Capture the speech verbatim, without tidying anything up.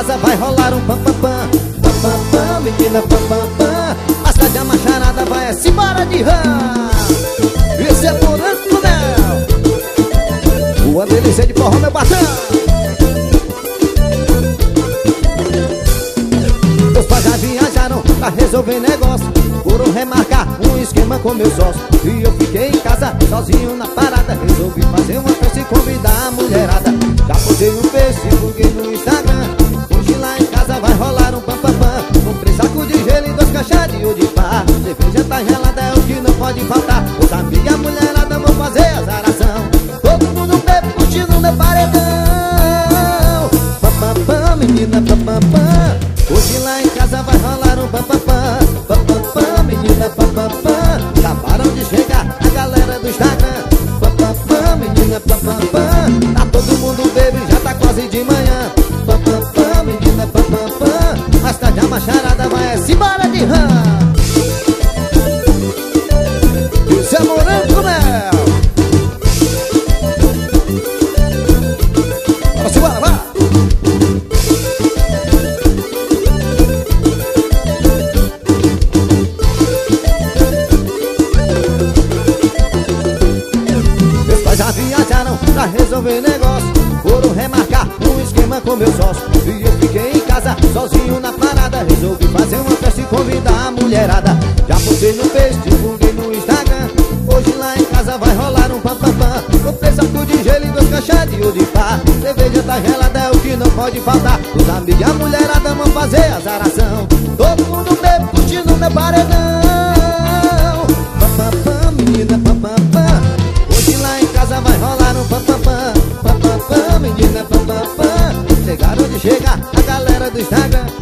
casa vai rolar um pam pam pam. Pam pam pam, menina pam pam pam. A cidade a macharada vai se embora de rã. Esse é Morango do Mel. Uma delícia de forró, meu patrão. Meus pais já viajaram pra resolver negócio, foram remarcar um esquema com meus sócios. E eu fiquei em casa, sozinho na parada. Resolvi fazer uma festa e convidar a mulherada. Já postei no Facebook e no Instagram. Hoje lá em casa vai rolar um pam pam pam. Comprei saco de gelo e dois caixas de odipá. Cerveja tá gelada, é o que não pode faltar. Os amigos e a mulherada vão fazer azaração. Todo mundo bebe, curtindo meu paredão. Pam pam pam, menina pam pam pam. Hoje lá em casa vai rolar um pam pam pam. Pam pam pam, menina pam pam pam. Acabaram de chegar a galera do Instagram. Pam pam pam, menina pam pam pam. Tá todo mundo bebe, já tá quase de manhã. Pam pam pam, menina pam pam pam. Mais tarde a macharada vai se embora de rã. Isso é Morango do Mel. Vamos embora, vai! Já viajaram pra resolver negócio, foram remarcar um esquema com meu sócio. E eu fiquei em casa, sozinho na parada. Resolvi fazer uma festa e convidar a mulherada. Já postei no Facebook e no Instagram. Hoje lá em casa vai rolar um pam pam pam. Comprei saco de gelo e dois caixas de odipá. Cerveja tá gelada, é o que não pode faltar. Os amigos e a mulherada vão fazer azaração. Todo mundo bebe, curtindo meu paredão. Pam pam pam, menina pam pam pam. Hoje lá em casa vai rolar um pam pam pam. Pam pam pam, menina pam pam pam. Chegaram de chegar a galera do Instagram.